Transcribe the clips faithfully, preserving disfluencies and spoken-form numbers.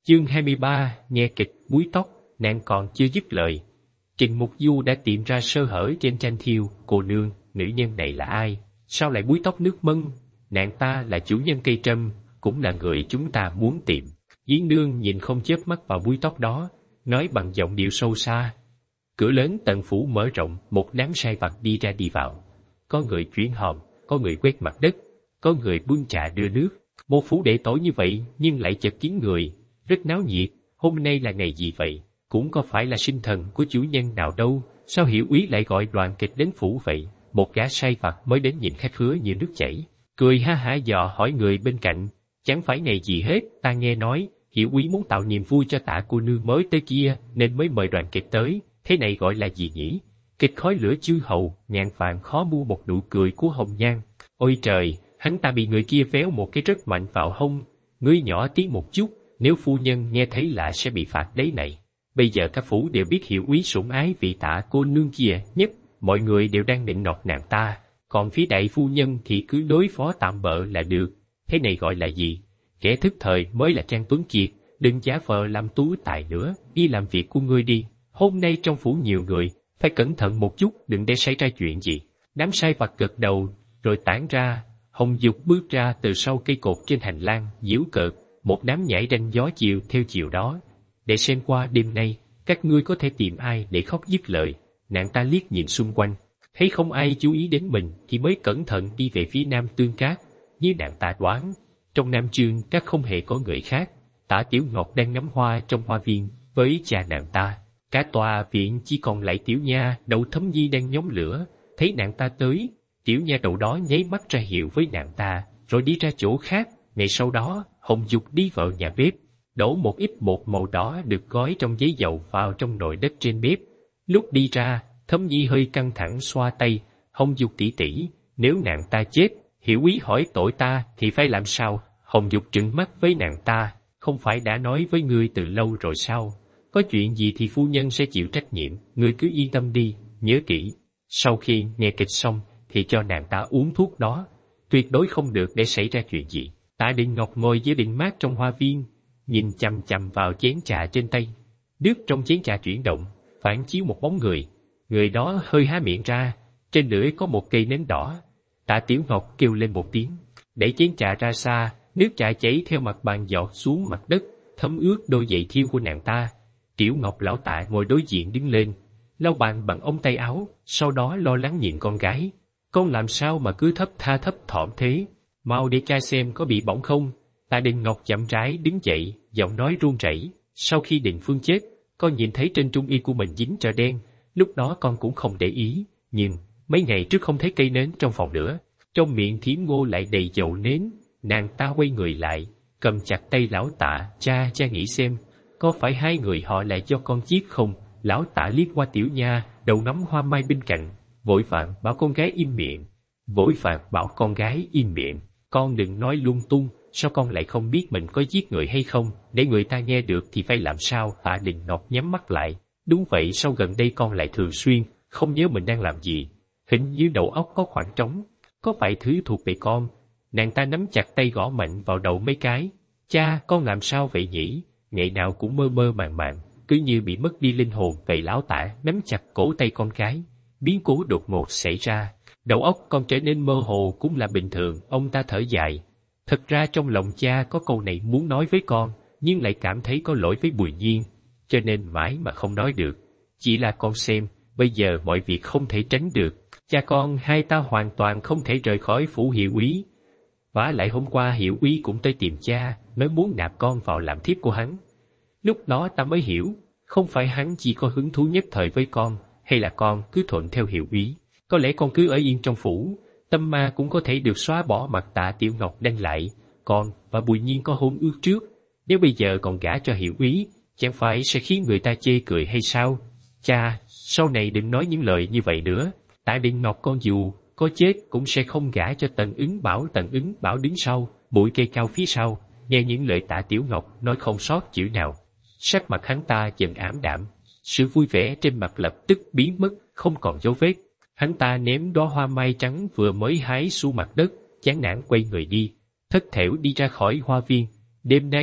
Chương hai mươi ba, nghe kịch búi tóc, nàng còn chưa dứt lời. Trình Mục Du đã tìm ra sơ hở trên tranh thiêu. Cô nương, nữ nhân này là ai? Sao lại búi tóc nước mân? Nàng ta là chủ nhân cây trâm, cũng là người chúng ta muốn tìm. Diến nương nhìn không chớp mắt vào búi tóc đó, nói bằng giọng điệu sâu xa. Cửa lớn tận phủ mở rộng, một đám sai vặt đi ra đi vào. Có người chuyển hòm, có người quét mặt đất, có người bưng trà đưa nước. Một phủ đệ tối như vậy nhưng lại chật kín người, rất náo nhiệt. Hôm nay là ngày gì vậy? Cũng có phải là sinh thần của chủ nhân nào đâu? Sao Hiểu Úy lại gọi đoàn kịch đến phủ vậy? Một gã sai vặt mới đến nhìn khách khứa như nước chảy, cười ha hả dò hỏi người bên cạnh. Chẳng phải ngày gì hết, ta nghe nói Hiểu Úy muốn tạo niềm vui cho Tạ cô nương mới tới kia nên mới mời đoàn kịch tới. Thế này gọi là gì nhỉ? Kịch khói lửa chư hầu, ngàn vạn khó mua một nụ cười của hồng nhan. Ôi trời, hắn ta bị người kia véo một cái rất mạnh vào hông. Ngươi nhỏ tiếng một chút, nếu phu nhân nghe thấy lạ sẽ bị phạt đấy này. Bây giờ các phủ đều biết Hiểu Úy sủng ái vị Tạ cô nương kia nhất, mọi người đều đang định nọt nàng ta, còn phía đại phu nhân thì cứ đối phó tạm bợ là được. Thế này gọi là gì? Kẻ thức thời mới là Trang Tuấn Kiệt, đừng giả vờ làm tú tài nữa, đi làm việc của ngươi đi. Hôm nay trong phủ nhiều người, phải cẩn thận một chút, đừng để xảy ra chuyện gì. Đám sai vặt gật đầu, rồi tản ra. Hồng Dục bước ra từ sau cây cột trên hành lang, giễu cợt, một đám nhảy ranh gió chiều theo chiều đó. Để xem qua đêm nay, các ngươi có thể tìm ai để khóc dứt lời. Nàng ta liếc nhìn xung quanh, thấy không ai chú ý đến mình thì mới cẩn thận đi về phía Nam Tương Các. Như nàng ta đoán, trong Nam Chương Các không hề có người khác. Tả Tiểu Ngọc đang ngắm hoa trong hoa viên với cha nàng ta. Cả tòa viện chỉ còn lại Tiểu Nha Đậu Thấm Nhi đang nhóm lửa. Thấy nàng ta tới, Tiểu Nha Đậu đó nháy mắt ra hiệu với nàng ta, rồi đi ra chỗ khác. Ngày sau đó, Hồng Dục đi vào nhà bếp, đổ một ít bột màu đỏ được gói trong giấy dầu vào trong nồi đất trên bếp. Lúc đi ra, Thấm Nhi hơi căng thẳng xoa tay. Hồng Dục tỷ tỷ, nếu nàng ta chết, Hiểu Úy hỏi tội ta thì phải làm sao? Hồng Dục trừng mắt với nàng ta, không phải đã nói với ngươi từ lâu rồi sao? Có chuyện gì thì phu nhân sẽ chịu trách nhiệm, ngươi cứ yên tâm đi, nhớ kỹ. Sau khi nghe kịch xong thì cho nàng ta uống thuốc đó, tuyệt đối không được để xảy ra chuyện gì. Tạ Định Ngọc ngồi dưới đình mát trong hoa viên, nhìn chằm chằm vào chén trà trên tay. Nước trong chén trà chuyển động, phản chiếu một bóng người. Người đó hơi há miệng ra, trên lưỡi có một cây nến đỏ. Tạ Tiểu Ngọc kêu lên một tiếng, đẩy chén trà ra xa, nước trà chảy theo mặt bàn giọt xuống mặt đất, thấm ướt đôi giày thiêu của nàng ta. Tiểu Ngọc lão Tạ ngồi đối diện đứng lên, lau bàn bằng ống tay áo, sau đó lo lắng nhìn con gái. Con làm sao mà cứ thấp tha thấp thỏm thế? Mau để cha xem có bị bỏng không? Tạ Đình Ngọc chậm rãi đứng dậy, giọng nói run rẩy. Sau khi Định Phương chết, con nhìn thấy trên trung y của mình dính trà đen, lúc đó con cũng không để ý, nhưng mấy ngày trước không thấy cây nến trong phòng nữa. Trong miệng Thiếm Ngô lại đầy dầu nến. Nàng ta quay người lại, cầm chặt tay lão Tạ. Cha, cha nghĩ xem, có phải hai người họ là do con giết không? Lão Tạ liếc qua Tiểu Nha Đầu nắm hoa mai bên cạnh, vội vàng bảo con gái im miệng. Vội vàng bảo con gái im miệng. Con đừng nói lung tung, sao con lại không biết mình có giết người hay không? Để người ta nghe được thì phải làm sao? Tạ Đình Ngọc nhắm mắt lại. Đúng vậy, sau gần đây con lại thường xuyên không nhớ mình đang làm gì. Hình như đầu óc có khoảng trống, có phải thứ thuộc về con? Nàng ta nắm chặt tay gõ mạnh vào đầu mấy cái. Cha, con làm sao vậy nhỉ? Ngày nào cũng mơ mơ màng màng, cứ như bị mất đi linh hồn vậy. Lão Tạ nắm chặt cổ tay con gái. Biến cố đột ngột xảy ra, đầu óc con trở nên mơ hồ cũng là bình thường. Ông ta thở dài. Thật ra trong lòng cha có câu này muốn nói với con, nhưng lại cảm thấy có lỗi với Bùi Nhiên, cho nên mãi mà không nói được. Chỉ là con xem, bây giờ mọi việc không thể tránh được. Cha con hai ta hoàn toàn không thể rời khỏi phủ Hiệu Úy. Vả lại hôm qua Hiệu Úy cũng tới tìm cha, nói muốn nạp con vào làm thiếp của hắn. Lúc đó ta mới hiểu, không phải hắn chỉ có hứng thú nhất thời với con, hay là con cứ thuận theo Hiệu Úy. Có lẽ con cứ ở yên trong phủ, tâm ma cũng có thể được xóa bỏ. Mặt Tạ Tiểu Ngọc đanh lại. Con và Bùi Nhiên có hôn ước trước, nếu bây giờ còn gả cho Hiệu Úy, chẳng phải sẽ khiến người ta chê cười hay sao? Cha, sau này đừng nói những lời như vậy nữa. Tạ Đình Ngọc con dù có chết cũng sẽ không gả cho Tần Ứng Bảo. Tần Ứng Bảo đứng sau, bụi cây cao phía sau, nghe những lời Tạ Tiểu Ngọc nói không sót chữ nào. Sắc mặt hắn ta dần ảm đạm, sự vui vẻ trên mặt lập tức biến mất, không còn dấu vết. Hắn ta ném đóa hoa mai trắng vừa mới hái xuống mặt đất, chán nản quay người đi, thất thểu đi ra khỏi hoa viên. Đêm nay,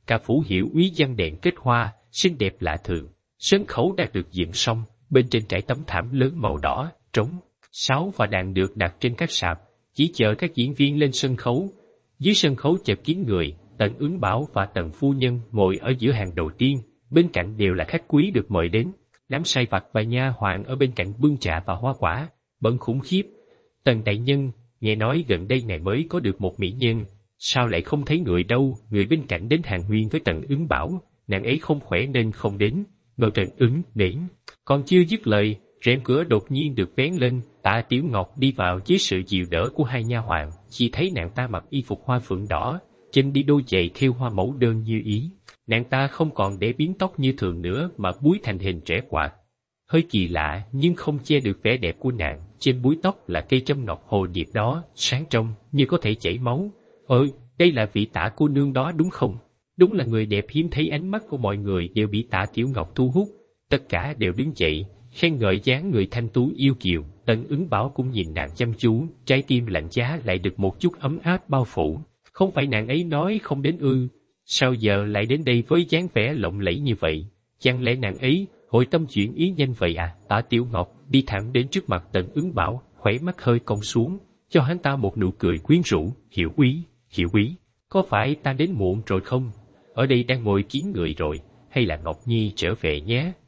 Cả phủ hiệu úy văn đèn kết hoa, xinh đẹp lạ thường. Sân khấu đã được dựng xong, bên trên trải tấm thảm lớn màu đỏ, trống. Sáo và đàn được đặt trên các sạp, chỉ chờ các diễn viên lên sân khấu. Dưới sân khấu chật kín người, Tần Ứng Bảo và Tần phu nhân ngồi ở giữa hàng đầu tiên, bên cạnh đều là khách quý được mời đến. Đám sai vặt và nha hoàn ở bên cạnh bưng trà và hoa quả, bận khủng khiếp. Tần đại nhân, nghe nói gần đây này mới có được một mỹ nhân, sao lại không thấy người đâu? Người bên cạnh đến hàng huyên với Tần Ứng Bảo, nàng ấy không khỏe nên không đến. Ngờ Tần Ứng đến, còn chưa dứt lời, rèm cửa đột nhiên được vén lên, Tạ Tiểu Ngọc đi vào dưới sự dìu đỡ của hai nha hoàn, chỉ thấy nàng ta mặc y phục hoa phượng đỏ, chân đi đôi giày thêu hoa mẫu đơn như ý. Nàng ta không còn để biếm tóc như thường nữa mà búi thành hình trẻ quạt. Hơi kỳ lạ nhưng không che được vẻ đẹp của nàng, trên búi tóc là cây châm ngọc hồ điệp đó, sáng trong như có thể chảy máu. Ơi, đây là vị Tạ cô nương đó đúng không? Đúng là người đẹp hiếm thấy, ánh mắt của mọi người đều bị Tạ Tiểu Ngọc thu hút, tất cả đều đứng dậy, khen ngợi dáng người thanh tú yêu kiều. Tần Ứng Bảo cũng nhìn nàng chăm chú, trái tim lạnh giá lại được một chút ấm áp bao phủ. Không phải nàng ấy nói không đến ư? Sao giờ lại đến đây với dáng vẻ lộng lẫy như vậy? Chẳng lẽ nàng ấy hội tâm chuyển ý nhanh vậy à? Tạ Tiểu Ngọc đi thẳng đến trước mặt Tần Ứng Bảo, khóe mắt hơi cong xuống, cho hắn ta một nụ cười quyến rũ. Hiểu quý, hiểu quý, có phải ta đến muộn rồi không? Ở đây đang ngồi kín người rồi, hay là Ngọc Nhi trở về nhé?